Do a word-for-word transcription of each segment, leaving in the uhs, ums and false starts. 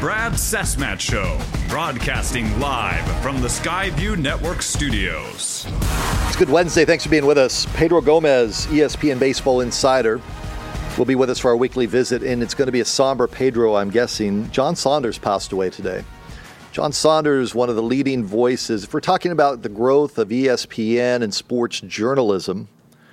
Brad Cessmat Show, broadcasting live from the Skyview Network studios. It's Good Wednesday. Thanks for being with us. Pedro Gomez, E S P N Baseball Insider, will be with us for our weekly visit, and it's going to be a somber Pedro, I'm guessing. John Saunders passed away today. John Saunders, one of the leading voices. If we're talking about the growth of E S P N and sports journalism,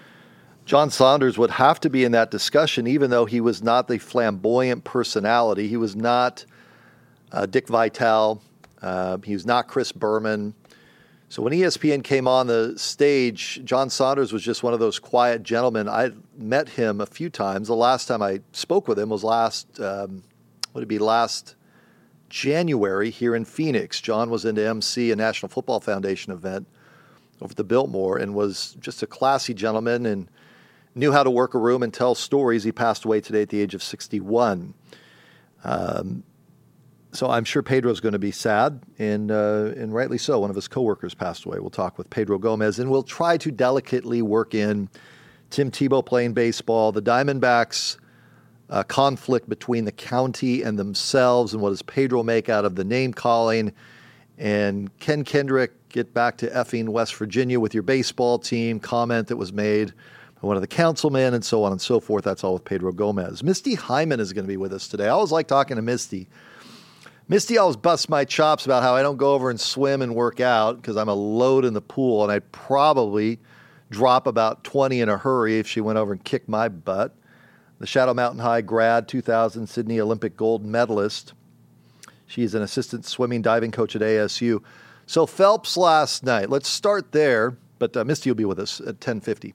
John Saunders would have to be in that discussion, even though he was not the flamboyant personality. He was not uh, Dick Vitale. Uh, he was not Chris Berman. So when E S P N came on the stage, John Saunders was just one of those quiet gentlemen. I met him a few times. The last time I spoke with him was last, um, would it be last January here in Phoenix. John was in to M C a National Football Foundation event over at the Biltmore and was just a classy gentleman and knew how to work a room and tell stories. He passed away today at the age of sixty-one. Um, so I'm sure Pedro's going to be sad, and uh, and rightly so. One of his coworkers passed away. We'll talk with Pedro Gomez, and we'll try to delicately work in Tim Tebow playing baseball, the Diamondbacks' uh, conflict between the county and themselves, and what does Pedro make out of the name calling, and Ken Kendrick, get back to effing West Virginia with your baseball team, comment that was made by one of the councilmen, and so on and so forth. That's all with Pedro Gomez. Misty Hyman is going to be with us today. I always like talking to Misty. Misty always busts my chops about how I don't go over and swim and work out because I'm a load in the pool, and I'd probably drop about twenty in a hurry if she went over and kicked my butt. The Shadow Mountain High grad, two thousand Sydney Olympic gold medalist. She's an assistant swimming diving coach at A S U. So Phelps last night. Let's start there, but uh, Misty will be with us at ten fifty.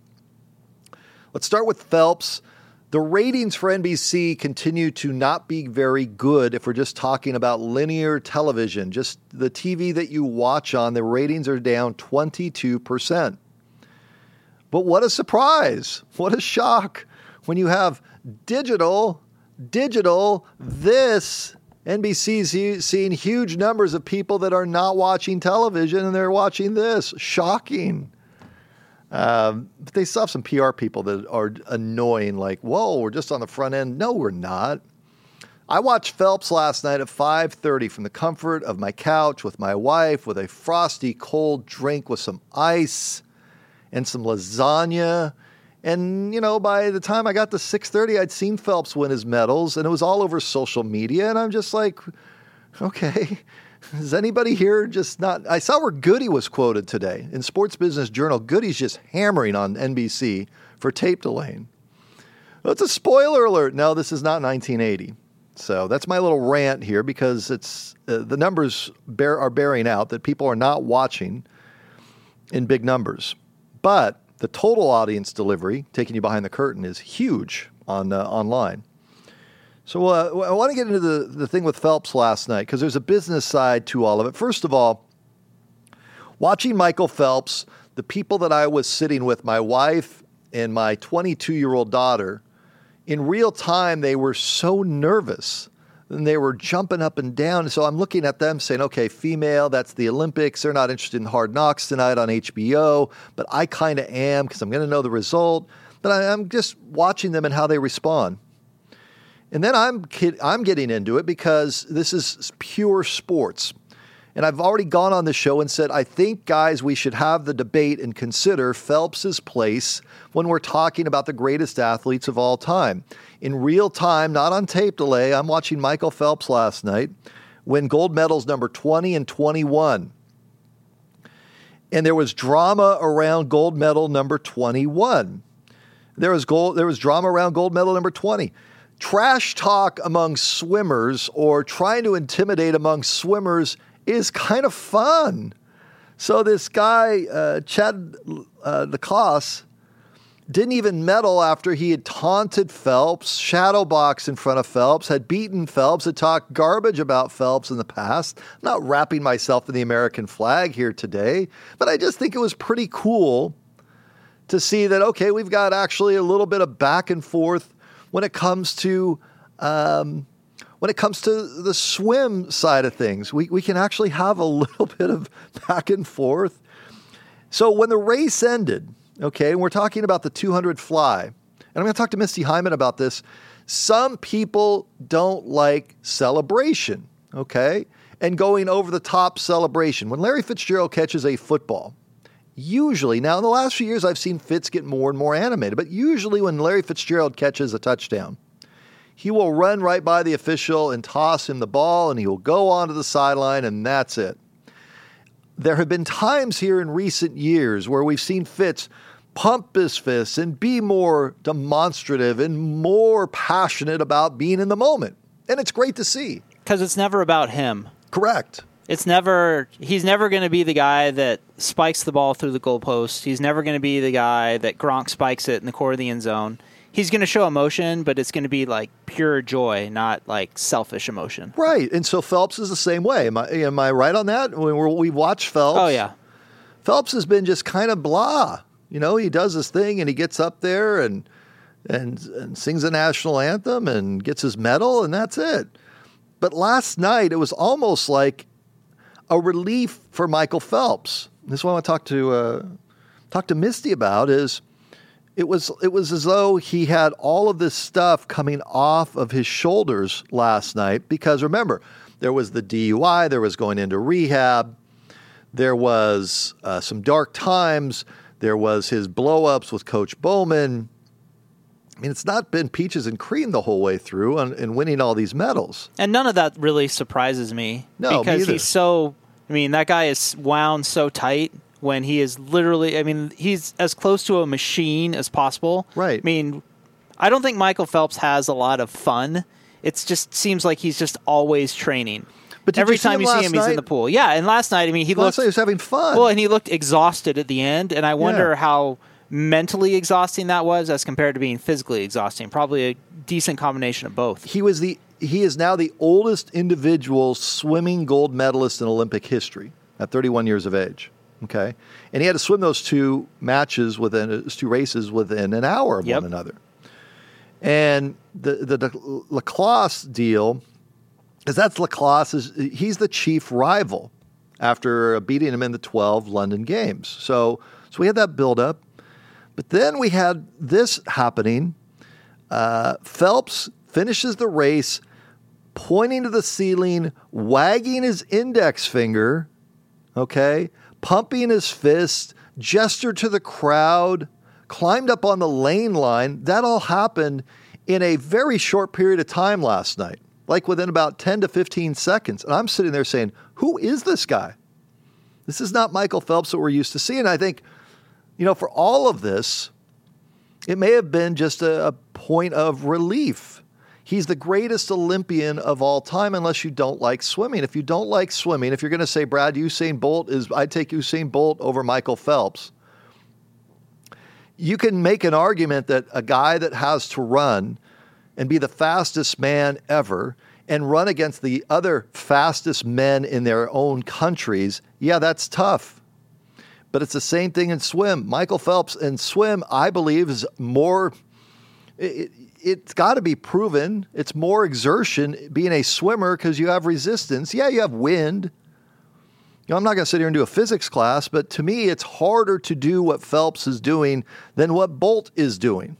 Let's start with Phelps. The ratings for N B C continue to not be very good if we're just talking about linear television. Just the T V that you watch on, the ratings are down twenty-two percent. But what a surprise. What a shock when you have digital, digital, this. N B C's seeing huge numbers of people that are not watching television, and they're watching this. Shocking. Um, but they still have some P R people that are annoying, like, whoa, we're just on the front end. No, we're not. I watched Phelps last night at five thirty from the comfort of my couch with my wife with a frosty cold drink with some ice and some lasagna. And, you know, by the time I got to six thirty, I'd seen Phelps win his medals, and it was all over social media. And I'm just like, okay, is anybody here just not... I saw where Goody was quoted today in Sports Business Journal. Goody's just hammering on N B C for tape delaying. Well, it's a spoiler alert. No, this is not nineteen eighty. So that's my little rant here, because it's uh, the numbers bear, are bearing out that people are not watching in big numbers. But the total audience delivery, taking you behind the curtain, is huge on uh, online. So uh, I want to get into the, the thing with Phelps last night, because there's a business side to all of it. First of all, watching Michael Phelps, the people that I was sitting with, my wife and my twenty-two-year-old daughter, in real time, they were so nervous. And they were jumping up and down. So I'm looking at them saying, okay, female, that's the Olympics. They're not interested in Hard Knocks tonight on H B O, but I kind of am because I'm going to know the result. But I, I'm just watching them and how they respond. And then I'm kid, I'm getting into it because this is pure sports. And I've already gone on the show and said, I think, guys, we should have the debate and consider Phelps's place when we're talking about the greatest athletes of all time. In real time, not on tape delay, I'm watching Michael Phelps last night win gold medals number twenty and twenty-one. And there was drama around gold medal number twenty-one. There was gold, there was drama around gold medal number twenty. Trash talk among swimmers or trying to intimidate among swimmers is kind of fun. So this guy, uh, Chad uh, Lacoste, didn't even medal after he had taunted Phelps, shadowboxed in front of Phelps, had beaten Phelps, had talked garbage about Phelps in the past. I'm not wrapping myself in the American flag here today, but I just think it was pretty cool to see that, okay, we've got actually a little bit of back and forth when it comes to um, when it comes to the swim side of things. We we can actually have a little bit of back and forth. So when the race ended, okay, and we're talking about the two hundred fly, and I'm going to talk to Misty Hyman about this. Some people don't like celebration. okay, and going over the top celebration. When Larry Fitzgerald catches a football, usually, now in the last few years I've seen Fitz get more and more animated, but usually when Larry Fitzgerald catches a touchdown, he will run right by the official and toss him the ball, and he will go onto the sideline, and that's it. There have been times here in recent years where we've seen Fitz pump his fists and be more demonstrative and more passionate about being in the moment. And it's great to see. Because it's never about him. Correct. It's never, he's never going to be the guy that spikes the ball through the goalpost. He's never going to be the guy that Gronk spikes it in the core of the end zone. He's going to show emotion, but it's going to be like pure joy, not like selfish emotion. Right. And so Phelps is the same way. Am I, am I right on that? When we're, we watch Phelps. Oh, yeah. Phelps has been just kind of blah. You know, he does his thing and he gets up there and, and, and sings the national anthem and gets his medal, and that's it. But last night, it was almost like a relief for Michael Phelps. This is what I want to talk to uh, talk to Misty about. Is it was it was as though he had all of this stuff coming off of his shoulders last night. Because remember, there was the D U I, there was going into rehab, there was uh, some dark times, there was his blow-ups with Coach Bowman. I mean, it's not been peaches and cream the whole way through and, and winning all these medals. And none of that really surprises me. No, because me either. He's so, I mean, that guy is wound so tight when he is literally, I mean, he's as close to a machine as possible. Right. I mean, I don't think Michael Phelps has a lot of fun. It just seems like he's just always training. But did every you see time him you see last him, he's night? in the pool. Yeah, and last night, I mean, he Last looked. night he was having fun. Well, and he looked exhausted at the end, and I wonder Yeah. how mentally exhausting that was as compared to being physically exhausting. Probably a decent combination of both. He was the he is now the oldest individual swimming gold medalist in Olympic history at thirty-one years of age. Okay, and he had to swim those two matches within those two races within an hour of Yep. one another. And the the, the Lacoste deal, because that's Lacoste, is he's the chief rival after beating him in the twelve London games. So so we had that build up. But then we had this happening. Uh, Phelps finishes the race, pointing to the ceiling, wagging his index finger, okay, pumping his fist, gestured to the crowd, climbed up on the lane line. That all happened in a very short period of time last night, like within about ten to fifteen seconds. And I'm sitting there saying, who is this guy? This is not Michael Phelps that we're used to seeing. I think, you know, for all of this, it may have been just a, a point of relief. He's the greatest Olympian of all time unless you don't like swimming. If you don't like swimming, if you're going to say, Brad, Usain Bolt is, I'd take Usain Bolt over Michael Phelps. You can make an argument that a guy that has to run and be the fastest man ever and run against the other fastest men in their own countries, yeah, that's tough. But it's the same thing in swim. Michael Phelps in swim, I believe, is more, it, it's got to be proven. It's more exertion being a swimmer because you have resistance. Yeah, you have wind. You know, I'm not going to sit here and do a physics class, but to me, it's harder to do what Phelps is doing than what Bolt is doing.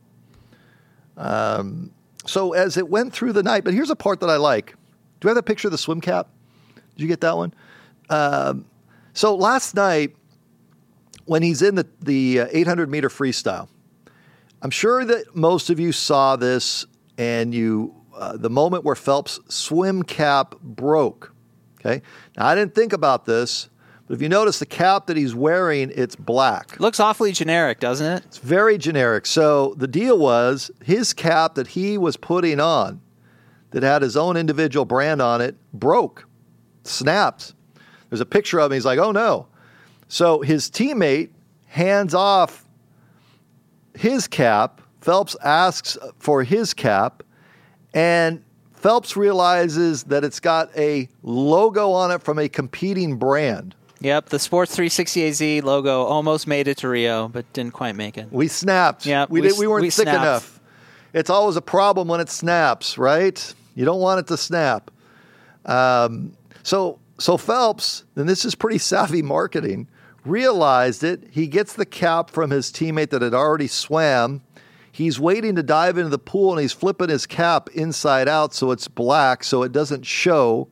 Um, so as it went through the night, but here's a part that I like. Do I have a picture of the swim cap? Did you get that one? Um, so last night, when he's in the, the uh, eight hundred meter freestyle, I'm sure that most of you saw this and you, uh, the moment where Phelps' swim cap broke. Okay. Now, I didn't think about this, but if you notice the cap that he's wearing, it's black. Looks awfully generic, doesn't it? It's very generic. So the deal was his cap that he was putting on that had his own individual brand on it broke, snapped. There's a picture of him. He's like, oh no. So his teammate hands off his cap. Phelps asks for his cap, and Phelps realizes that it's got a logo on it from a competing brand. Yep, the Sports three sixty A Z logo almost made it to Rio, but didn't quite make it. We snapped. Yeah, we, we, did, we weren't we thick snapped. enough. It's always a problem when it snaps, right? You don't want it to snap. Um, so, so Phelps, and this is pretty savvy marketing, realized it. He gets the cap from his teammate that had already swam. He's waiting to dive into the pool, and he's flipping his cap inside out so it's black so it doesn't show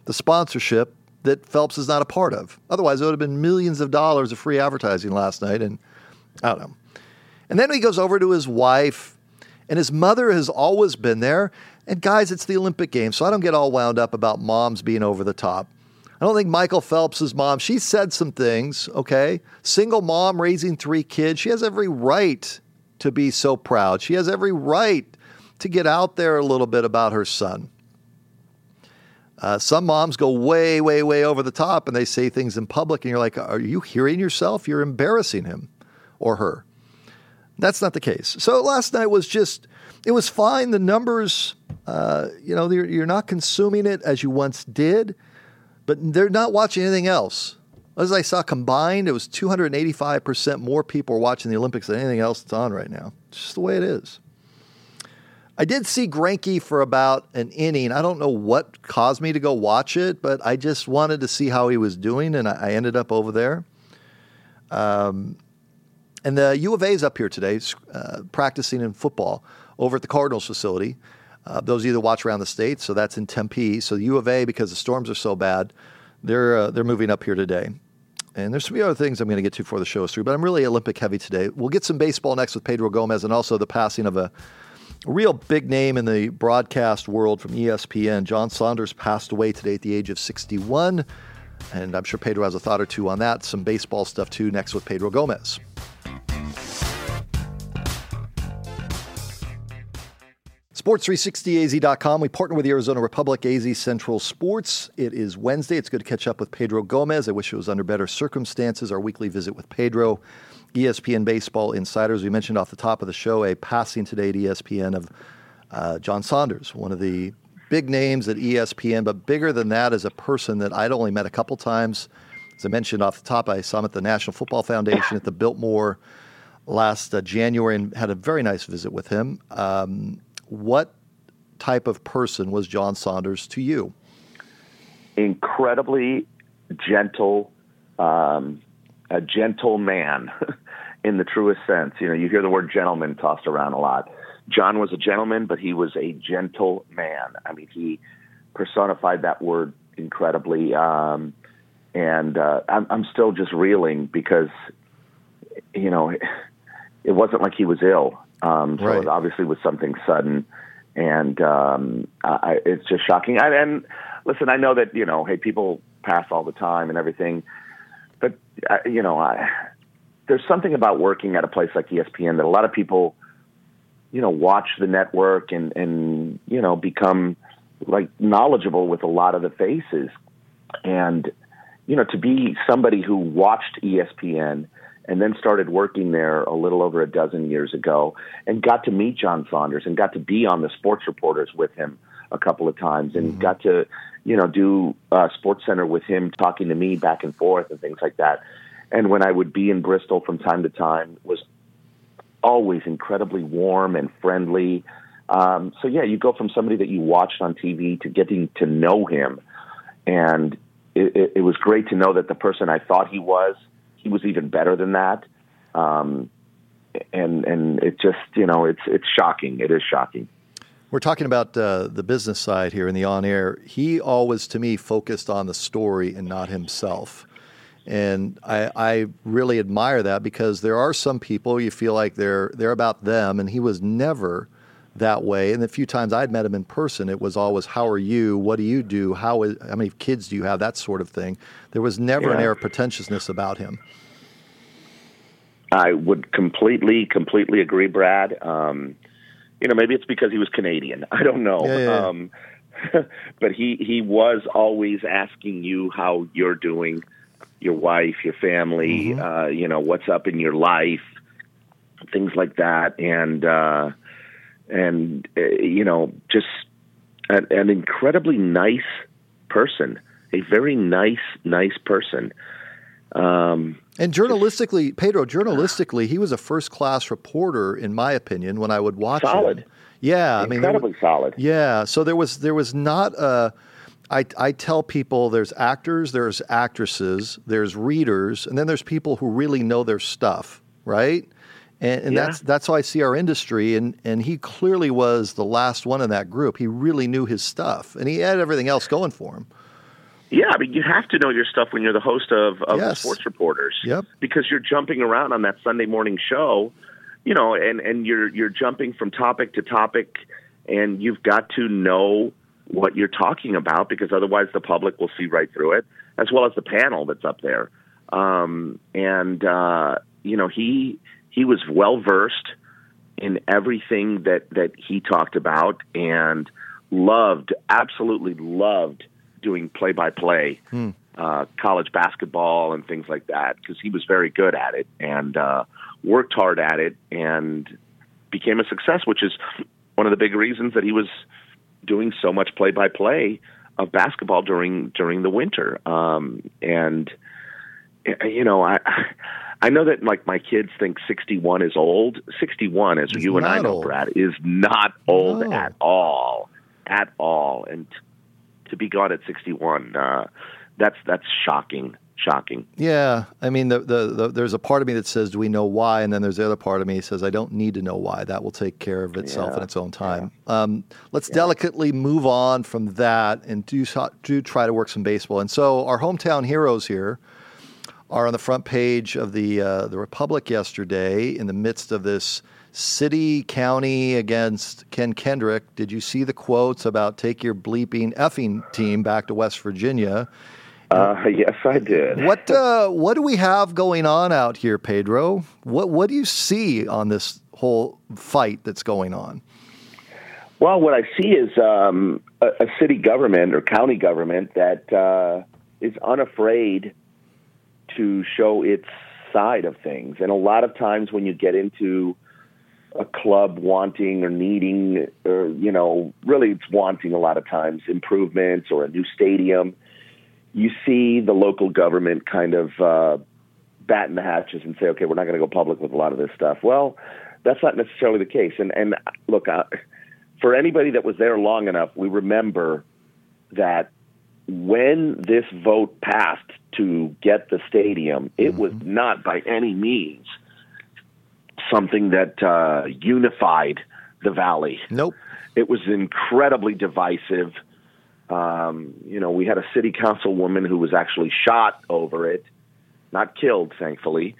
the sponsorship that Phelps is not a part of. Otherwise, it would have been millions of dollars of free advertising last night, and I don't know. And then he goes over to his wife, and his mother has always been there. And guys, it's the Olympic Games, so I don't get all wound up about moms being over the top. I don't think Michael Phelps' mom, she said some things, okay? Single mom raising three kids. She has every right to be so proud. She has every right to get out there a little bit about her son. Uh, some moms go way, way, way over the top, and they say things in public, and you're like, are you hearing yourself? You're embarrassing him or her. That's not the case. So last night was just, it was fine. The numbers, uh, you know, you're, you're not consuming it as you once did, but they're not watching anything else. As I saw combined, it was two hundred eighty-five percent more people are watching the Olympics than anything else that's on right now. It's just the way it is. I did see Greinke for about an inning. I don't know what caused me to go watch it, but I just wanted to see how he was doing, and I ended up over there. Um, and the U of A is up here today, uh, practicing in football over at the Cardinals facility. Uh, those of you that watch around the state, so that's in Tempe. So the U of A, because the storms are so bad, they're uh, they're moving up here today. And there's some other things I'm going to get to before the show is through, but I'm really Olympic heavy today. We'll get some baseball next with Pedro Gomez, and also the passing of a A real big name in the broadcast world from E S P N. John Saunders passed away today at the age of sixty-one, and I'm sure Pedro has a thought or two on that. Some baseball stuff, too, next with Pedro Gomez. Sports three sixty A Z dot com. We partner with the Arizona Republic, A Z Central Sports. It is Wednesday. It's good to catch up with Pedro Gomez. I wish it was under better circumstances. Our weekly visit with Pedro. E S P N Baseball Insiders. We mentioned off the top of the show a passing today at E S P N of uh, John Saunders, one of the big names at E S P N, but bigger than that is a person that I'd only met a couple times. As I mentioned off the top, I saw him at the National Football Foundation at the Biltmore last uh, January and had a very nice visit with him. Um, what type of person was John Saunders to you? Incredibly gentle, um, a gentle man in the truest sense. You know, you hear the word gentleman tossed around a lot. John was a gentleman, but he was a gentle man. I mean, he personified that word incredibly. Um, and uh, I'm, I'm still just reeling because, you know, it wasn't like he was ill. Um, so right. It obviously was something sudden. And um, I, it's just shocking. I, and listen, I know that, you know, hey, people pass all the time and everything. But, uh, you know, I, there's something about working at a place like E S P N that a lot of people, you know, watch the network and, and, you know, become like knowledgeable with a lot of the faces. And, you know, to be somebody who watched E S P N and then started working there a little over a dozen years ago and got to meet John Saunders and got to be on the Sports Reporters with him a couple of times and mm-hmm. got to, you know, do uh, Sports Center with him, talking to me back and forth and things like that. And when I would be in Bristol from time to time, was always incredibly warm and friendly. Um, so, yeah, you go from somebody that you watched on T V to getting to know him. And it, it, it was great to know that the person I thought he was, he was even better than that. Um, and and it just, you know, it's it's shocking. It is shocking. We're talking about uh, the business side here in the on-air. He always, to me, focused on the story and not himself. And I, I really admire that because there are some people you feel like they're they're about them, and he was never that way. And the few times I'd met him in person, it was always, how are you? What do you do? How is, how many kids do you have? That sort of thing. There was never yeah. an air of pretentiousness about him. I would completely, completely agree, Brad. Um, you know, maybe it's because he was Canadian. I don't know. Yeah, yeah. Um, but he, he was always asking you how you're doing, your wife, your family, mm-hmm. uh, you know, what's up in your life, things like that. And, uh, and uh, you know, just an, an incredibly nice person, a very nice, nice person. Um, and journalistically, Pedro, journalistically, he was a first-class reporter, in my opinion, when I would watch solid. him. Yeah, I mean, incredibly was, solid. Yeah, so there was there was not a. I I tell people there's actors, there's actresses, there's readers, and then there's people who really know their stuff, right? And, and yeah. that's that's how I see our industry. And and he clearly was the last one in that group. He really knew his stuff, and he had everything else going for him. Yeah, I mean, you have to know your stuff when you're the host of, of Yes. the Sports Reporters. Yep. Because you're jumping around on that Sunday morning show, you know, and, and you're you're jumping from topic to topic, and you've got to know what you're talking about, because otherwise the public will see right through it, as well as the panel that's up there. Um, and, uh, you know, he he was well-versed in everything that, that he talked about, and loved, absolutely loved doing play-by-play, hmm. uh, college basketball and things like that, because he was very good at it and uh, worked hard at it and became a success, which is one of the big reasons that he was doing so much play-by-play of basketball during during the winter. Um, and, you know, I I know that like my kids think sixty-one is old. sixty-one, as it's you and I know, old. Brad, is not old no. at all. At all. And to be gone at sixty-one, uh, that's that's shocking, shocking. Yeah, I mean, the, the, the, there's a part of me that says, do we know why? And then there's the other part of me that says, I don't need to know why. That will take care of itself Yeah. in its own time. Yeah. Um, let's yeah. delicately move on from that and do, do try to work some baseball. And so our hometown heroes here are on the front page of the uh, the Republic yesterday in the midst of this city, county against Ken Kendrick. Did you see the quotes about take your bleeping effing team back to West Virginia? Uh, yes, I did. What uh, what do we have going on out here, Pedro? What what do you see on this whole fight that's going on? Well, what I see is um, a, a city government or county government that uh, is unafraid to show its side of things. And a lot of times when you get into a club wanting or needing, or, you know, really it's wanting a lot of times improvements or a new stadium, you see the local government kind of uh, batten the hatches and say, okay, we're not going to go public with a lot of this stuff. Well, that's not necessarily the case. And, and look, uh, for anybody that was there long enough, we remember that when this vote passed to get the stadium, it mm-hmm. was not by any means something that uh, unified the Valley. Nope. It was incredibly divisive. Um, you know, we had a city councilwoman who was actually shot over it, not killed, thankfully.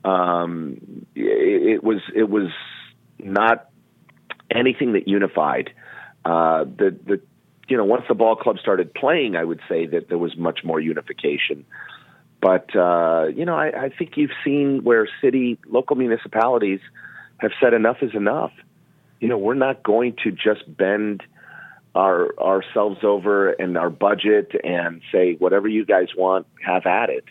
Um, it, it was it was not anything that unified. Uh, the the you know, once the ball club started playing, I would say that there was much more unification. But, uh, you know, I, I think you've seen where city, local municipalities have said enough is enough. You know, we're not going to just bend our ourselves over and our budget and say, whatever you guys want, have at it.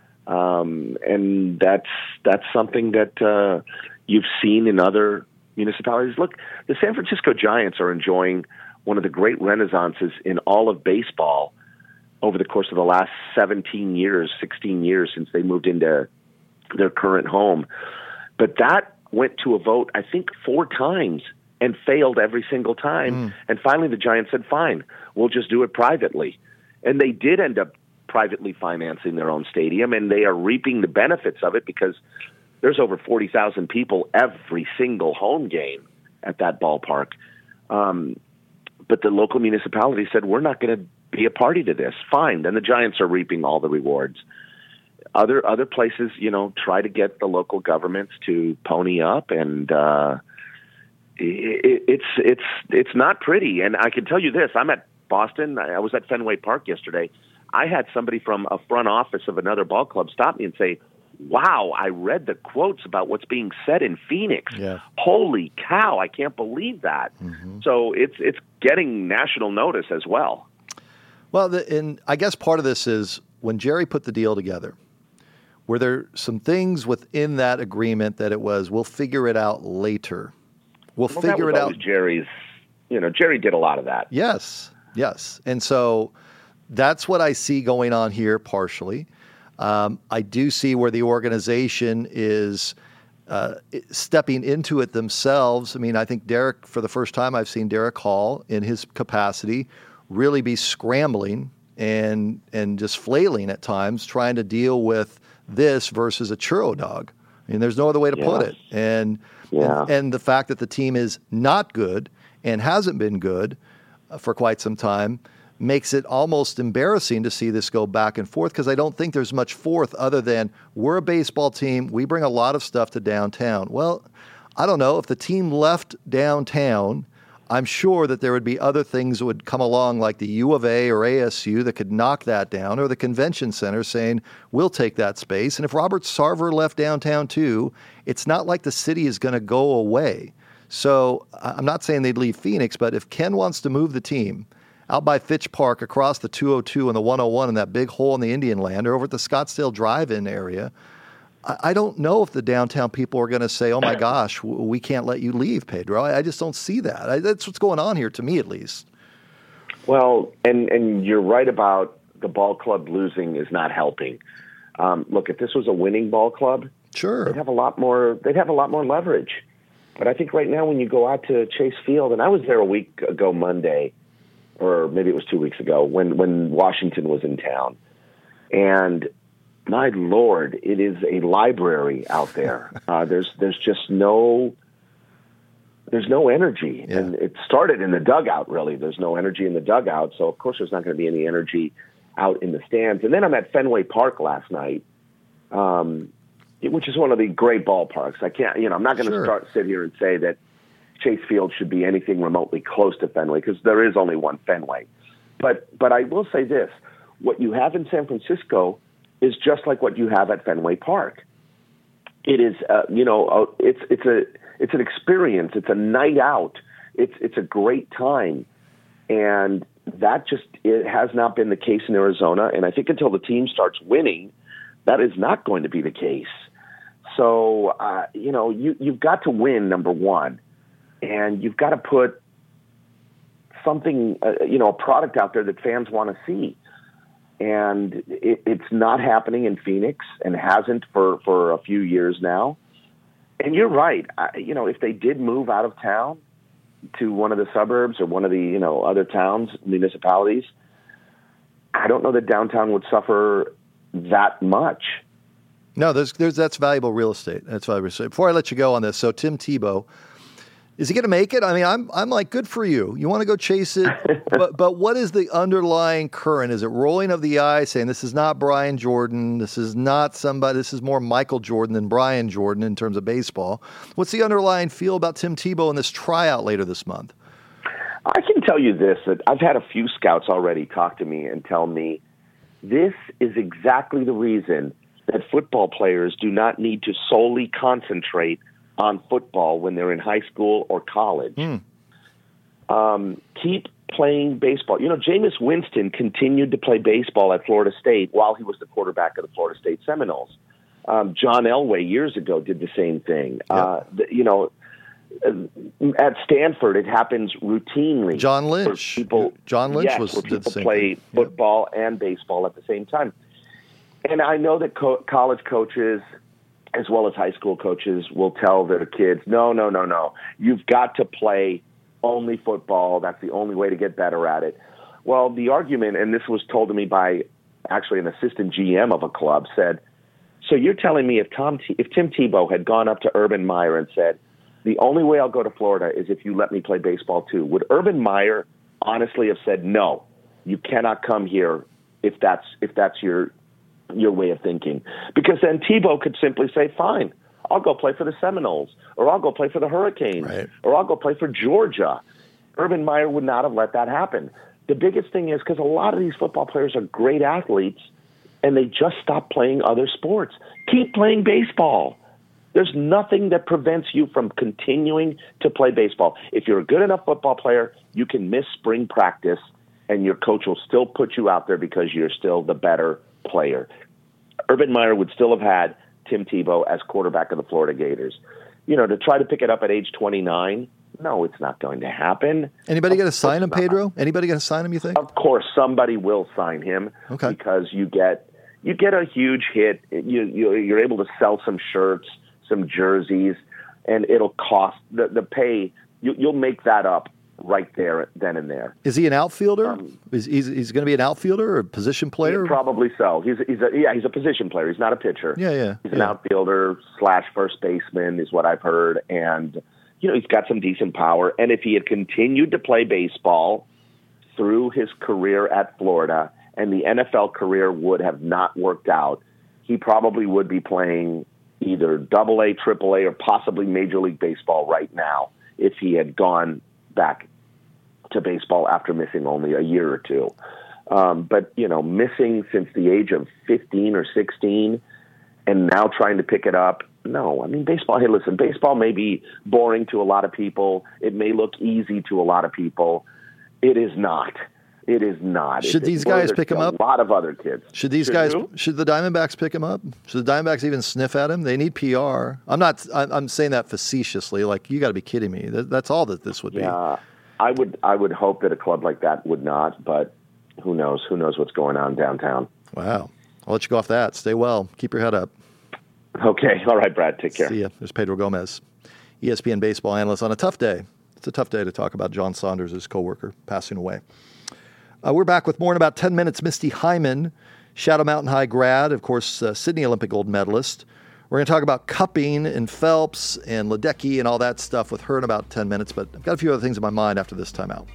Um, and that's that's something that uh, you've seen in other municipalities. Look, the San Francisco Giants are enjoying one of the great renaissances in all of baseball over the course of the last seventeen years, sixteen years since they moved into their current home. But that went to a vote, I think, four times and failed every single time. Mm. And finally the Giants said, fine, we'll just do it privately. And they did end up privately financing their own stadium, and they are reaping the benefits of it because there's over forty thousand people every single home game at that ballpark. Um, but the local municipality said, we're not going to be a party to this. Fine. Then the Giants are reaping all the rewards. Other other places, you know, try to get the local governments to pony up, and uh, it, it's it's it's not pretty. And I can tell you this: I'm at Boston. I was at Fenway Park yesterday. I had somebody from a front office of another ball club stop me and say, "Wow, I read the quotes about what's being said in Phoenix. Yeah. Holy cow! I can't believe that." Mm-hmm. So it's it's getting national notice as well. Well, the, and I guess part of this is when Jerry put the deal together, were there some things within that agreement that it was, we'll figure it out later. We'll, well figure that was it always out. Jerry's, you know, Jerry did a lot of that. Yes, yes. And so that's what I see going on here partially. Um, I do see where the organization is uh, stepping into it themselves. I mean, I think Derek, for the first time I've seen Derek Hall in his capacity really be scrambling and and just flailing at times, trying to deal with this versus a churro dog. I mean, there's no other way to yeah. put it. And, yeah. and and the fact that the team is not good and hasn't been good uh, for quite some time makes it almost embarrassing to see this go back and forth because I don't think there's much fourth other than we're a baseball team. We bring a lot of stuff to downtown. Well, I don't know. If the team left downtown, I'm sure that there would be other things that would come along like the U of A or A S U that could knock that down, or the convention center saying, we'll take that space. And if Robert Sarver left downtown too, it's not like the city is going to go away. So I'm not saying they'd leave Phoenix, but if Ken wants to move the team out by Fitch Park across the two oh two and the one oh one and that big hole in the Indian Land, or over at the Scottsdale Drive-In area, I don't know if the downtown people are going to say, oh, my gosh, we can't let you leave, Pedro. I just don't see that. I, that's what's going on here, to me at least. Well, and, and you're right about the ball club losing is not helping. Um, look, if this was a winning ball club, sure, they'd have a lot more. They'd have a lot more leverage. But I think right now, when you go out to Chase Field, and I was there a week ago Monday, or maybe it was two weeks ago, when when Washington was in town, and my Lord, it is a library out there. Uh, there's there's just no there's no energy, yeah. and it started in the dugout. Really, there's no energy in the dugout. So of course, there's not going to be any energy out in the stands. And then I'm at Fenway Park last night, um, which is one of the great ballparks. I can't, you know, I'm not going to sure. start sit here and say that Chase Field should be anything remotely close to Fenway because there is only one Fenway. But but I will say this: what you have in San Francisco is just like what you have at Fenway Park. It is, uh, you know, uh, it's it's a it's an experience. It's a night out. It's it's a great time, and that just it has not been the case in Arizona. And I think until the team starts winning, that is not going to be the case. So uh, you know, you you've got to win, number one, and you've got to put something, uh, you know, a product out there that fans want to see. And it, it's not happening in Phoenix and hasn't for, for a few years now. And you're right. I, you know, if they did move out of town to one of the suburbs or one of the, you know, other towns, municipalities, I don't know that downtown would suffer that much. No, there's, there's that's valuable real estate. That's what I was saying. Before I let you go on this, so Tim Tebow, is he going to make it? I mean, I'm I'm like, good for you. You want to go chase it, but but what is the underlying current? Is it rolling of the eye, saying this is not Brian Jordan, this is not somebody, this is more Michael Jordan than Brian Jordan in terms of baseball? What's the underlying feel about Tim Tebow in this tryout later this month? I can tell you this, that I've had a few scouts already talk to me and tell me this is exactly the reason that football players do not need to solely concentrate on football when they're in high school or college. Mm. Um, keep playing baseball. You know, Jameis Winston continued to play baseball at Florida State while he was the quarterback of the Florida State Seminoles. Um, John Elway years ago did the same thing. Yep. Uh, the, you know, at Stanford, it happens routinely. John Lynch. People, John Lynch yes, was where people did the same play thing. football yep. and baseball at the same time. And I know that co- college coaches, as well as high school coaches, will tell their kids, no, no, no, no. You've got to play only football. That's the only way to get better at it. Well, the argument, and this was told to me by actually an assistant G M of a club, said, so you're telling me if Tom, T- if Tim Tebow had gone up to Urban Meyer and said, the only way I'll go to Florida is if you let me play baseball too, would Urban Meyer honestly have said, no, you cannot come here if that's if that's your your way of thinking? Because then Tebow could simply say, fine, I'll go play for the Seminoles, or I'll go play for the Hurricanes, right. or I'll go play for Georgia. Urban Meyer would not have let that happen. The biggest thing is because a lot of these football players are great athletes, and they just stop playing other sports. Keep playing baseball. There's nothing that prevents you from continuing to play baseball. If you're a good enough football player, you can miss spring practice, and your coach will still put you out there because you're still the better player. Urban Meyer would still have had Tim Tebow as quarterback of the Florida Gators. You know, to try to pick it up at age twenty-nine, no, it's not going to happen. Anybody going to sign him, Pedro? Anybody going to sign him, you think? Of course, somebody will sign him okay. because you get you get a huge hit. You, you, you're able to sell some shirts, some jerseys, and it'll cost the, the pay. You, you'll make that up right there, then and there. Is he an outfielder? Um, is he's, he's going to be an outfielder or a position player? Yeah, probably so. He's he's a, yeah, he's a position player. He's not a pitcher. Yeah, yeah. He's yeah. an outfielder slash first baseman is what I've heard, and you know he's got some decent power. And if he had continued to play baseball through his career at Florida and the N F L career would have not worked out, he probably would be playing either double A, triple A, or possibly Major League Baseball right now if he had gone back to baseball after missing only a year or two. Um, but, you know, missing since the age of fifteen or sixteen and now trying to pick it up, no. I mean, baseball, hey, listen, baseball may be boring to a lot of people. It may look easy to a lot of people. It is not. It is not. Should it, these guys pick him a up? A lot of other kids. Should these should guys? who? Should the Diamondbacks pick him up? Should the Diamondbacks even sniff at him? They need P R. I'm not. I'm saying that facetiously. Like, you got to be kidding me. That, that's all that this would be. Yeah, I would. I would hope that a club like that would not. But who knows? Who knows what's going on downtown? Wow. I'll let you go off that. Stay well. Keep your head up. Okay. All right, Brad. Take care. See ya. There's Pedro Gomez, E S P N baseball analyst, on a tough day. It's a tough day to talk about John Saunders, his coworker, passing away. Uh, we're back with more in about ten minutes. Misty Hyman, Shadow Mountain High grad, of course, uh, Sydney Olympic gold medalist. We're going to talk about cupping and Phelps and Ledecky and all that stuff with her in about ten minutes, but I've got a few other things in my mind after this timeout.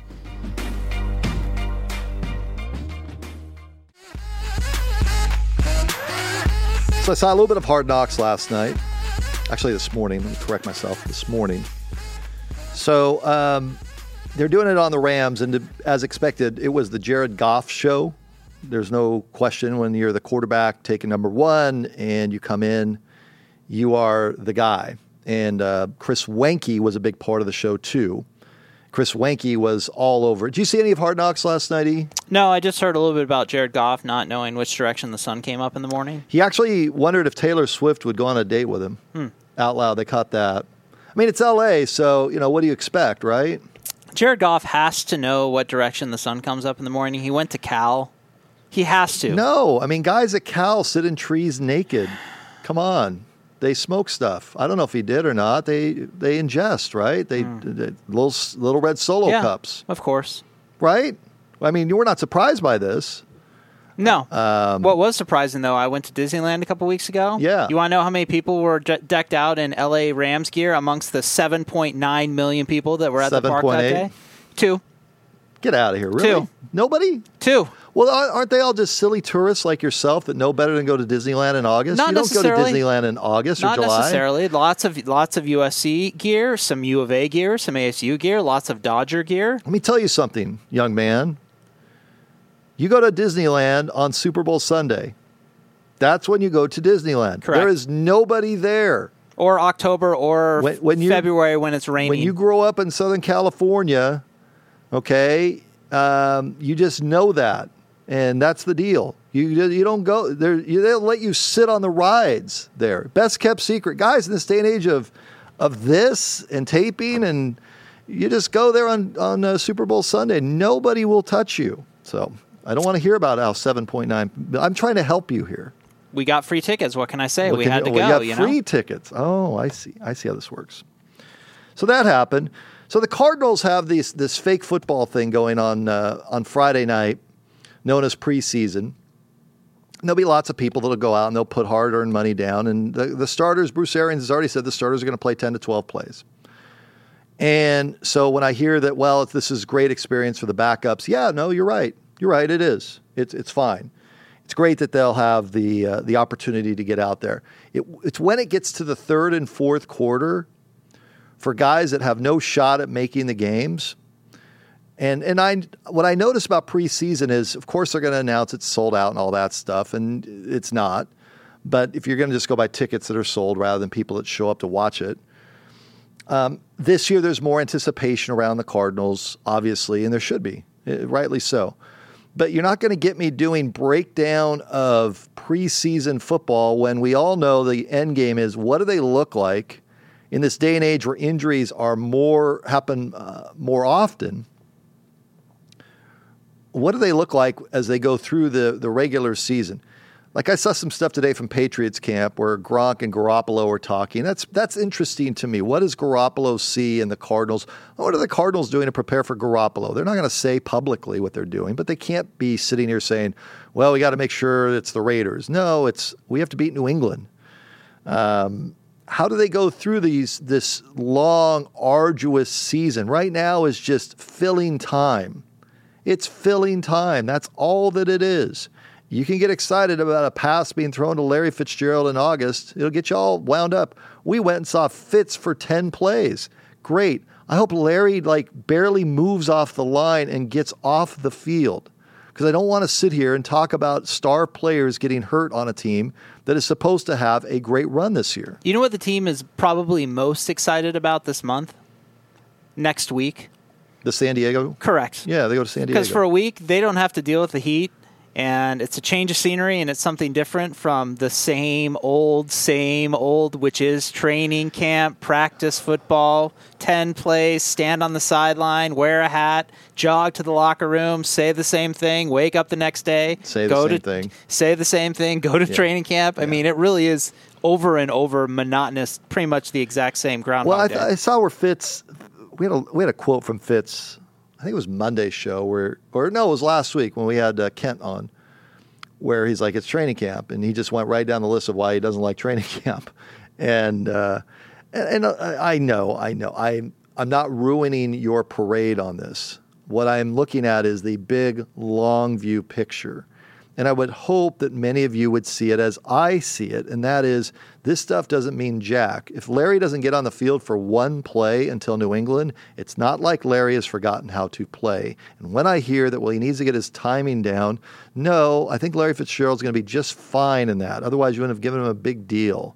So I saw a little bit of Hard Knocks last night. Actually, this morning. Let me correct myself. This morning. So um, they're doing it on the Rams, and to, as expected, it was the Jared Goff show. There's no question when you're the quarterback taking number one and you come in, you are the guy. And uh, Chris Wenke was a big part of the show, too. Chris Wenke was all over. Did you see any of Hard Knocks last night, E? No, I just heard a little bit about Jared Goff not knowing which direction the sun came up in the morning. He actually wondered if Taylor Swift would go on a date with him. Hmm. Out loud, they caught that. I mean, it's L A, so, you know, what do you expect, right? Jared Goff has to know what direction the sun comes up in the morning. He went to Cal. He has to. No, I mean, guys at Cal sit in trees naked. Come on. They smoke stuff. I don't know if he did or not. They they ingest, right? They, mm. they little little red Solo yeah, cups. Of course. Right? I mean, you were not surprised by this. No. Um, what was surprising, though, I went to Disneyland a couple weeks ago. Yeah. You want to know how many people were de- decked out in L A Rams gear amongst the seven point nine million people that were at the park that day? Two. Get out of here. Really? Two. Nobody? Two. Well, aren't they all just silly tourists like yourself that know better than go to Disneyland in August? Not you don't go to necessarily. Disneyland in August or Not July. Not necessarily. Lots of lots of U S C gear, some U of A gear, some A S U gear, lots of Dodger gear. Let me tell you something, young man. You go to Disneyland on Super Bowl Sunday. That's when you go to Disneyland. Correct. There is nobody there. Or October or when, when you, February when it's raining. When you grow up in Southern California, okay, um, you just know that. And that's the deal. You you don't go there. You, they'll let you sit on the rides there. Best kept secret, guys. In this day and age of of this and taping, and you just go there on on uh, Super Bowl Sunday. Nobody will touch you. So I don't want to hear about how seven point nine. I'm trying to help you here. We got free tickets. What can I say? What we can had you, to well, go. You got you free know? tickets. Oh, I see. I see how this works. So that happened. So the Cardinals have these this fake football thing going on uh, on Friday night, known as preseason. And there'll be lots of people that'll go out and they'll put hard-earned money down. And the, the starters, Bruce Arians has already said the starters are going to play ten to twelve plays. And so when I hear that, well, this is great experience for the backups, yeah, no, you're right. You're right. It is. It's it's fine. It's great that they'll have the uh, the opportunity to get out there. It, it's when it gets to the third and fourth quarter for guys that have no shot at making the games. And and I what I notice about preseason is, of course, they're going to announce it's sold out and all that stuff, and it's not. But if you're going to just go by tickets that are sold rather than people that show up to watch it, um, this year there's more anticipation around the Cardinals, obviously, and there should be, rightly so. But you're not going to get me doing breakdown of preseason football when we all know the end game is what do they look like in this day and age where injuries are more happen uh, more often. What do they look like as they go through the, the regular season? Like I saw some stuff today from Patriots camp where Gronk and Garoppolo were talking. That's that's interesting to me. What does Garoppolo see in the Cardinals? What are the Cardinals doing to prepare for Garoppolo? They're not going to say publicly what they're doing, but they can't be sitting here saying, well, we got to make sure it's the Raiders. No, it's we have to beat New England. Um, how do they go through these this long, arduous season? Right now is just filling time. It's filling time. That's all that it is. You can get excited about a pass being thrown to Larry Fitzgerald in August. It'll get you all wound up. We went and saw Fitz for ten plays. Great. I hope Larry like barely moves off the line and gets off the field, because I don't want to sit here and talk about star players getting hurt on a team that is supposed to have a great run this year. You know what the team is probably most excited about this month? Next week. The San Diego? Correct. Yeah, they go to San Diego. Because for a week, they don't have to deal with the heat, and it's a change of scenery, and it's something different from the same old, same old, which is training camp, practice football, ten plays, stand on the sideline, wear a hat, jog to the locker room, say the same thing, wake up the next day, say the go same to, thing, say the same thing, go to yeah. training camp. I yeah. mean, it really is over and over monotonous, pretty much the exact same Groundhog Well, I, Day. th- I saw where Fitz, we had a we had a quote from Fitz. I think it was Monday's show where, or no, it was last week when we had uh, Kent on, where he's like, it's training camp. And he just went right down the list of why he doesn't like training camp. And, uh, and, and I know, I know, I, I'm not ruining your parade on this. What I'm looking at is the big, long view picture. And I would hope that many of you would see it as I see it, and that is, this stuff doesn't mean jack. If Larry doesn't get on the field for one play until New England, it's not like Larry has forgotten how to play. And when I hear that, well, he needs to get his timing down, no, I think Larry Fitzgerald's going to be just fine in that. Otherwise, you wouldn't have given him a big deal.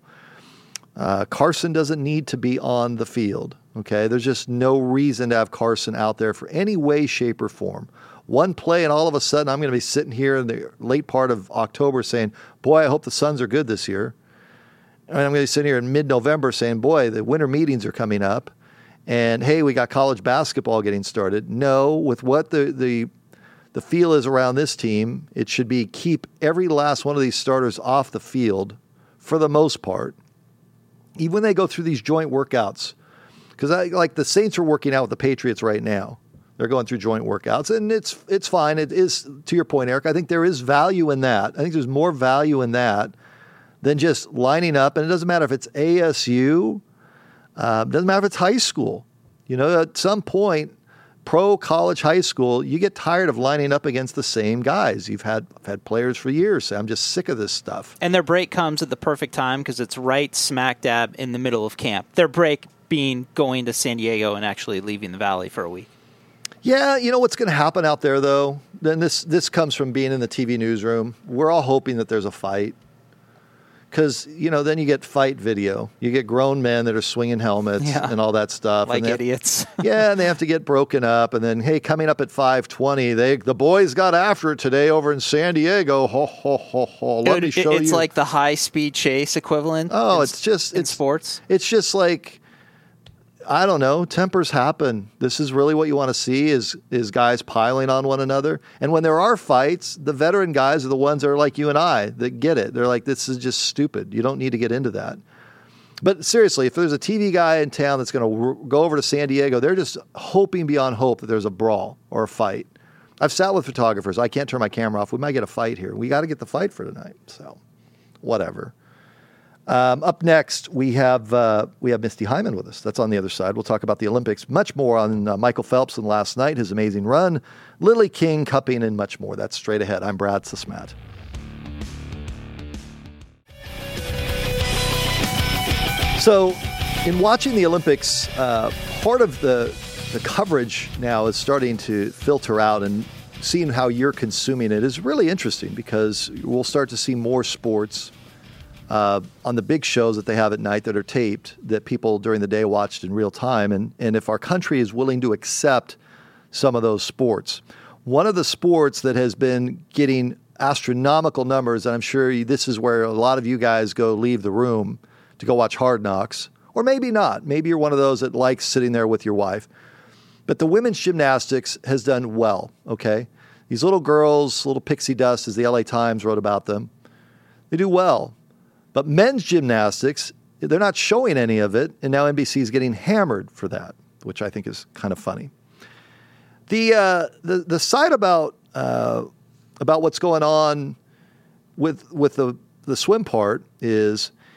Uh, Carson doesn't need to be on the field, okay? There's just no reason to have Carson out there for any way, shape, or form. One play, and all of a sudden I'm going to be sitting here in the late part of October saying, boy, I hope the Suns are good this year. And I'm going to be sitting here in mid-November saying, boy, the winter meetings are coming up. And, hey, we got college basketball getting started. No, with what the, the, the feel is around this team, it should be keep every last one of these starters off the field for the most part, even when they go through these joint workouts. Because I like the Saints are working out with the Patriots right now. They're going through joint workouts, and it's it's fine. It is, to your point, Eric, I think there is value in that. I think there's more value in that than just lining up. And it doesn't matter if it's A S U. Uh, it doesn't matter if it's high school. You know, at some point, pro college high school, you get tired of lining up against the same guys. You've had I've had players for years say, I'm just sick of this stuff. And their break comes at the perfect time because it's right smack dab in the middle of camp. Their break being going to San Diego and actually leaving the Valley for a week. Yeah, you know what's going to happen out there, though? Then this this comes from being in the T V newsroom. We're all hoping that there's a fight. Because, you know, then you get fight video. You get grown men that are swinging helmets yeah. and all that stuff. Like and idiots. Have, yeah, and they have to get broken up. And then, hey, coming up at five twenty, they the boys got after it today over in San Diego. Ho, ho, ho, ho. Let it, me show it's you. It's like the high-speed chase equivalent Oh, in, it's just... in it's, sports. It's just like... I don't know. Tempers happen. This is really what you want to see is is guys piling on one another. And when there are fights, the veteran guys are the ones that are like you and I that get it. They're like, this is just stupid. You don't need to get into that. But seriously, if there's a T V guy in town that's going to go over to San Diego, they're just hoping beyond hope that there's a brawl or a fight. I've sat with photographers. I can't turn my camera off. We might get a fight here. We got to get the fight for tonight. So whatever. Um, up next, we have uh, we have Misty Hyman with us. That's on the other side. We'll talk about the Olympics, much more on uh, Michael Phelps and last night, his amazing run, Lily King cupping, and much more. That's straight ahead. I'm Brad Sismat. So, in watching the Olympics, uh, part of the the coverage now is starting to filter out, and seeing how you're consuming it is really interesting because we'll start to see more sports Uh, on the big shows that they have at night that are taped that people during the day watched in real time. And, and if our country is willing to accept some of those sports, one of the sports that has been getting astronomical numbers, and I'm sure you, this is where a lot of you guys go leave the room to go watch Hard Knocks, or maybe not. Maybe you're one of those that likes sitting there with your wife. But the women's gymnastics has done well, okay? These little girls, little pixie dust, as the L A Times wrote about them, they do well. But men's gymnastics, they're not showing any of it, and now N B C is getting hammered for that, which I think is kind of funny. The uh, the the side about uh, about what's going on with with the the swim part is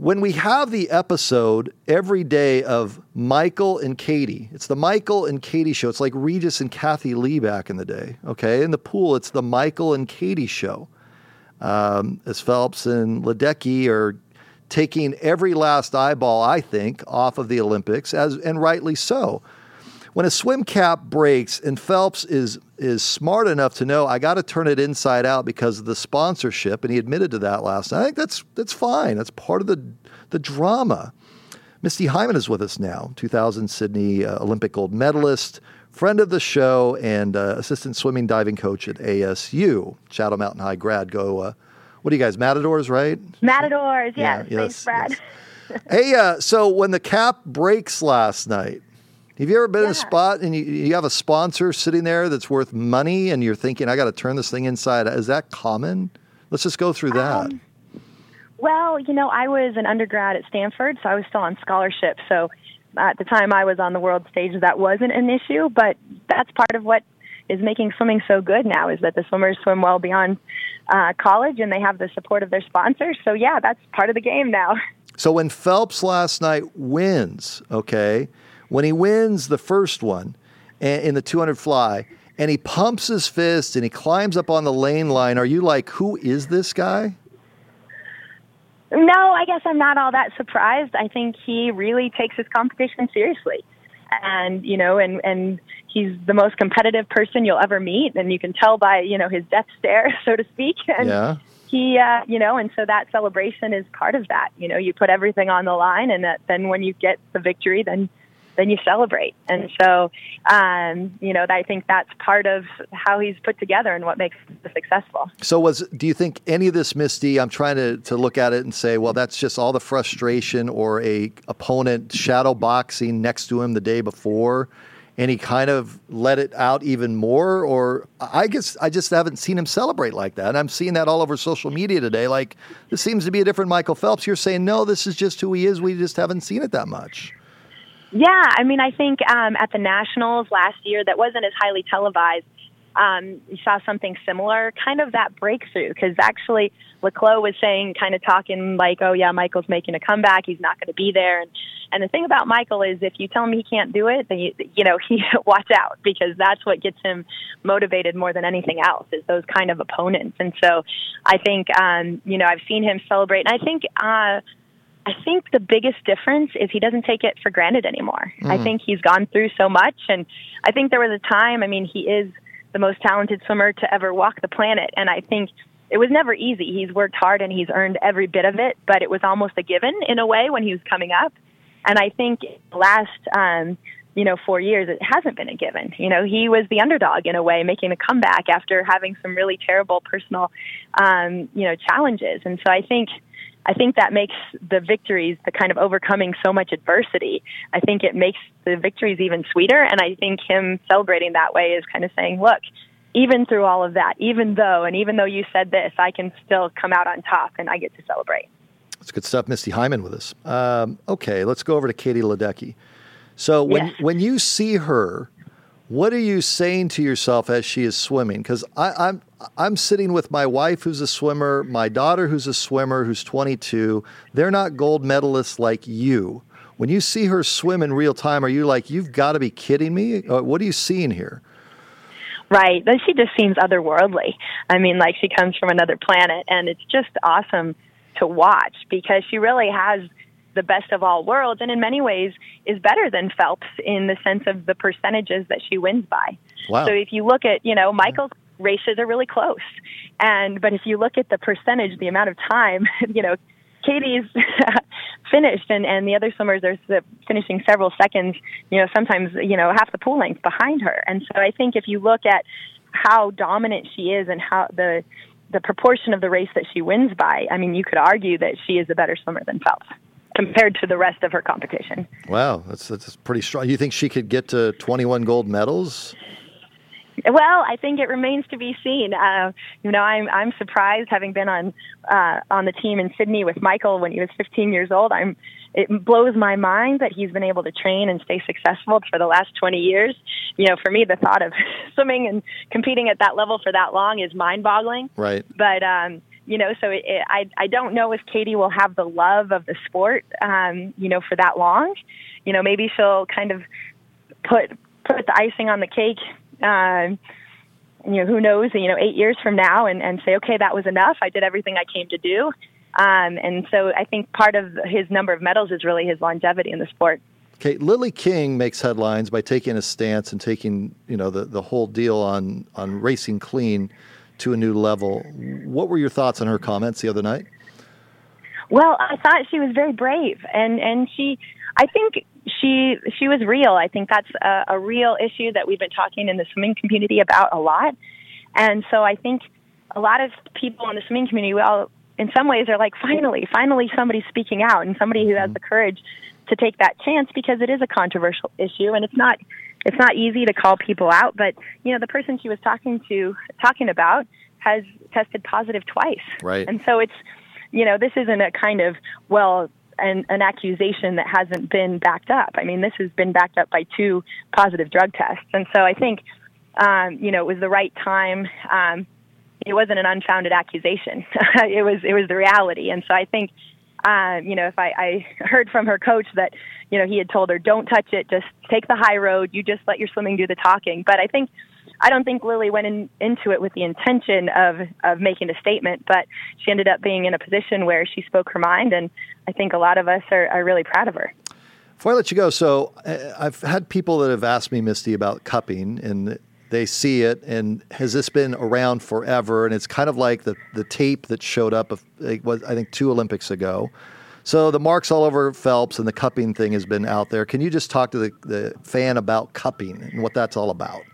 when we have the episode every day of Michael and Katie, it's the Michael and Katie show. It's like Regis and Kathy Lee back in the day. Okay. In the pool, it's the Michael and Katie show. Um, as Phelps and Ledecky are taking every last eyeball, I think, off of the Olympics, as and rightly so. When a swim cap breaks and Phelps is is smart enough to know I got to turn it inside out because of the sponsorship, and he admitted to that last night. I think that's that's fine. That's part of the the drama. Misty Hyman is with us now, two thousand Sydney uh, Olympic gold medalist, friend of the show, and uh, assistant swimming diving coach at A S U, Shadow Mountain High grad. Go, uh, what are you guys, Matadors, right? Matadors, yeah, yes. yes, Thanks, Brad. Yes. Hey, uh, so when the cap breaks last night, have you ever been yeah. in a spot and you, you have a sponsor sitting there that's worth money and you're thinking, I got to turn this thing inside? Is that common? Let's just go through that. Um, well, you know, I was an undergrad at Stanford, so I was still on scholarship. So at the time I was on the world stage, that wasn't an issue, but that's part of what is making swimming so good now, is that the swimmers swim well beyond uh, college and they have the support of their sponsors. So yeah, that's part of the game now. So when Phelps last night wins, okay, when he wins the first one in the two hundred fly and he pumps his fist and he climbs up on the lane line, are you like, who is this guy? No, I guess I'm not all that surprised. I think he really takes his competition seriously. And, you know, and, and he's the most competitive person you'll ever meet. And you can tell by, you know, his death stare, so to speak. And yeah. he, uh, you know, and so that celebration is part of that. You know, you put everything on the line, and that, then when you get the victory, then then you celebrate. And so, um, you know, I think that's part of how he's put together and what makes him successful. So was, do you think any of this, Misty, I'm trying to, to look at it and say, well, that's just all the frustration or a opponent shadow boxing next to him the day before, and he kind of let it out even more? Or I guess I just haven't seen him celebrate like that. And I'm seeing that all over social media today. Like, this seems to be a different Michael Phelps. You're saying, no, this is just who he is. We just haven't seen it that much. Yeah, I mean, I think um, at the Nationals last year, that wasn't as highly televised. Um, you saw something similar, kind of that breakthrough, because actually Leclos was saying, kind of talking like, oh, yeah, Michael's making a comeback. He's not going to be there. And, and the thing about Michael is if you tell him he can't do it, then, you, you know, he watch out, because that's what gets him motivated more than anything else, is those kind of opponents. And so I think, um, you know, I've seen him celebrate. And I think uh, I think the biggest difference is he doesn't take it for granted anymore. Mm. I think he's gone through so much. And I think there was a time, I mean, he is the most talented swimmer to ever walk the planet. And I think it was never easy. He's worked hard and he's earned every bit of it, but it was almost a given in a way when he was coming up. And I think the last, um, you know, four years, it hasn't been a given. You know, he was the underdog in a way, making a comeback after having some really terrible personal, um, you know, challenges. And so I think, I think that makes the victories, the kind of overcoming so much adversity, I think it makes the victories even sweeter. And I think him celebrating that way is kind of saying, look, even through all of that, even though, and even though you said this, I can still come out on top and I get to celebrate. That's good stuff. Misty Hyman with us. Um, okay, let's go over to Katie Ledecky. So when, yes. when you see her, what are you saying to yourself as she is swimming? Because I'm I'm sitting with my wife who's a swimmer, my daughter who's a swimmer who's twenty-two. They're not gold medalists like you. When you see her swim in real time, are you like, you've got to be kidding me? What are you seeing here? Right. She just seems otherworldly. I mean, like she comes from another planet, and it's just awesome to watch because she really has the best of all worlds, and in many ways is better than Phelps in the sense of the percentages that she wins by. Wow. So if you look at, you know, Michael's races are really close, and but if you look at the percentage, the amount of time, you know, Katie's finished, and, and the other swimmers are finishing several seconds, you know, sometimes, you know, half the pool length behind her. And so I think if you look at how dominant she is and how the the proportion of the race that she wins by, I mean, you could argue that she is a better swimmer than Phelps compared to the rest of her competition. Wow, that's that's pretty strong. You think she could get to twenty-one gold medals? Well, I think it remains to be seen. Uh, you know, I'm I'm surprised, having been on uh, on the team in Sydney with Michael when he was fifteen years old. I'm it blows my mind that he's been able to train and stay successful for the last twenty years. You know, for me, the thought of swimming and competing at that level for that long is mind-boggling. Right. But um, you know, so it, it, I I don't know if Katie will have the love of the sport, um, you know, for that long. You know, maybe she'll kind of put put the icing on the cake. Um, you know, who knows? You know, eight years from now, and, and say, okay, that was enough. I did everything I came to do. Um, and so I think part of his number of medals is really his longevity in the sport. Okay, Lily King makes headlines by taking a stance and taking, you know, the, the whole deal on, on racing clean to a new level. What were your thoughts on her comments the other night? Well, I thought she was very brave, and, and she, I think she she was real. I think that's a, a real issue that we've been talking in the swimming community about a lot. And so I think a lot of people in the swimming community, we all, in some ways, are like, finally, finally somebody's speaking out, and somebody who has the courage to take that chance, because it is a controversial issue, and it's not it's not easy to call people out. But, you know, the person she was talking to, talking about has tested positive twice. Right. And so it's, you know, this isn't a kind of, well, an, an accusation that hasn't been backed up. I mean, this has been backed up by two positive drug tests. And so I think, um, you know, it was the right time. Um, it wasn't an unfounded accusation. it was it was the reality. And so I think, Uh, you know, if I, I heard from her coach that, you know, he had told her, don't touch it, just take the high road, you just let your swimming do the talking. But I think, I don't think Lily went in, into it with the intention of, of making a statement, but she ended up being in a position where she spoke her mind, and I think a lot of us are, are really proud of her. Before I let you go, so uh, I've had people that have asked me, Misty, about cupping, and they see it, and has this been around forever? And it's kind of like the, the tape that showed up, of, it was, I think, two Olympics ago. So the marks all over Phelps and the cupping thing has been out there. Can you just talk to the, the fan about cupping and what that's all about?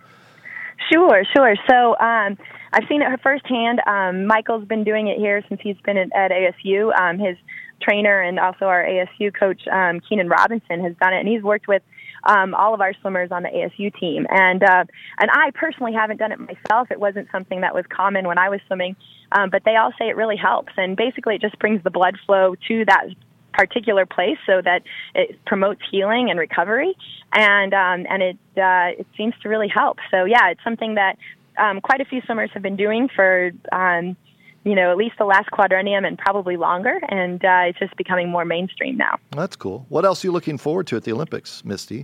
Sure, sure. So um, I've seen it firsthand. Um, Michael's been doing it here since he's been at, at A S U. Um, his trainer and also our A S U coach, um, Keenan Robinson, has done it, and he's worked with Um, all of our swimmers on the A S U team. And uh, and I personally haven't done it myself. It wasn't something that was common when I was swimming, um, but they all say it really helps. And basically it just brings the blood flow to that particular place so that it promotes healing and recovery. And um, and it uh, it seems to really help. So, yeah, it's something that um, quite a few swimmers have been doing for, um, you know, at least the last quadrennium and probably longer. And uh, it's just becoming more mainstream now. That's cool. What else are you looking forward to at the Olympics, Misty?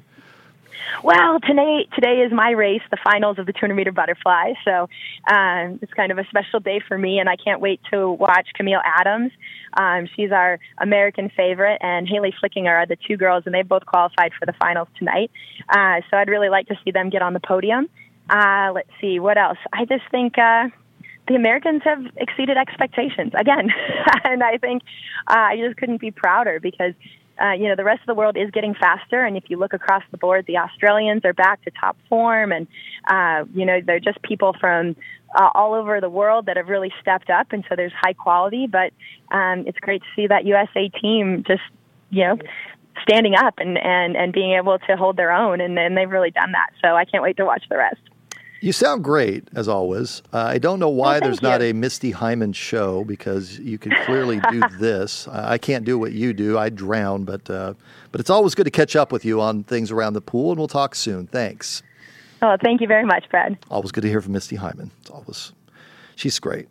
Well, today today is my race, the finals of the two hundred meter butterfly. So um, it's kind of a special day for me, and I can't wait to watch Camille Adams. Um, she's our American favorite, and Haley Flickinger are the two girls, and they've both qualified for the finals tonight. Uh, so I'd really like to see them get on the podium. Uh, let's see, what else? I just think uh, the Americans have exceeded expectations again, and I think uh, I just couldn't be prouder because Uh, you know, the rest of the world is getting faster, and if you look across the board, the Australians are back to top form, and, uh, you know, they're just people from uh, all over the world that have really stepped up, and so there's high quality, but um, it's great to see that U S A team just, you know, standing up and, and, and being able to hold their own, and, and they've really done that, so I can't wait to watch the rest. You sound great, as always. Uh, I don't know why oh, there's you. not a Misty Hyman show, because you can clearly do this. I can't do what you do. I drown, but uh, but it's always good to catch up with you on things around the pool, and we'll talk soon. Thanks. Oh, thank you very much, Brad. Always good to hear from Misty Hyman. It's always, she's great.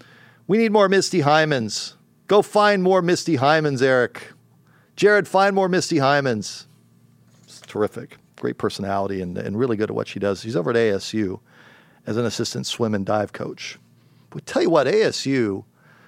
We need more Misty Hymans. Go find more Misty Hymans, Eric. Jared, find more Misty Hymans. It's terrific. Great personality and, and really good at what she does. She's over at A S U as an assistant swim and dive coach. But tell you what, A S U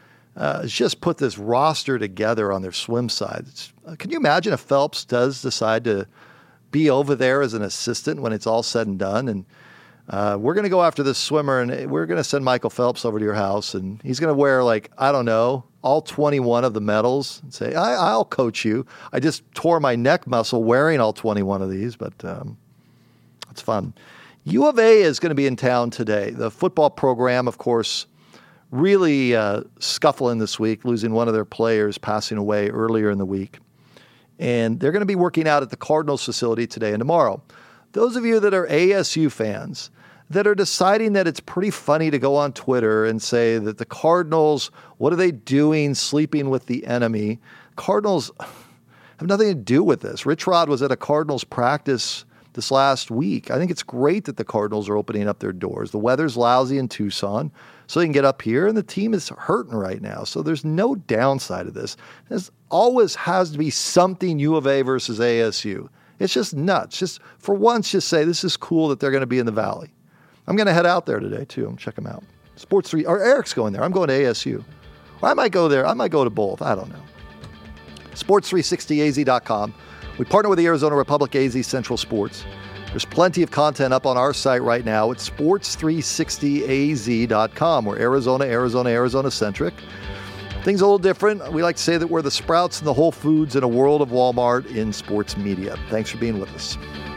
uh, has just put this roster together on their swim side. Uh, can you imagine if Phelps does decide to be over there as an assistant when it's all said and done? And uh, we're going to go after this swimmer, and we're going to send Michael Phelps over to your house, and he's going to wear, like, I don't know, all twenty-one of the medals and say, I, I'll coach you. I just tore my neck muscle wearing all twenty-one of these, but um, it's fun. U of A is going to be in town today. The football program, of course, really uh, scuffling this week, losing one of their players, passing away earlier in the week. And they're going to be working out at the Cardinals facility today and tomorrow. Those of you that are A S U fans that are deciding that it's pretty funny to go on Twitter and say that the Cardinals, what are they doing sleeping with the enemy? Cardinals have nothing to do with this. Rich Rod was at a Cardinals practice this last week. I think it's great that the Cardinals are opening up their doors. The weather's lousy in Tucson, so they can get up here, and the team is hurting right now. So there's no downside to this. There's always has to be something U of A versus A S U. It's just nuts. Just for once, just say this is cool that they're going to be in the Valley. I'm going to head out there today, too. I'm check them out. Sports three, or Eric's going there. I'm going to A S U. Or I might go there. I might go to both. I don't know. sports three sixty A Z dot com. We partner with the Arizona Republic A Z Central Sports. There's plenty of content up on our site right now at sports three sixty A Z dot com. We're Arizona, Arizona, Arizona-centric. Things a little different. We like to say that we're the Sprouts and the Whole Foods in a world of Walmart in sports media. Thanks for being with us.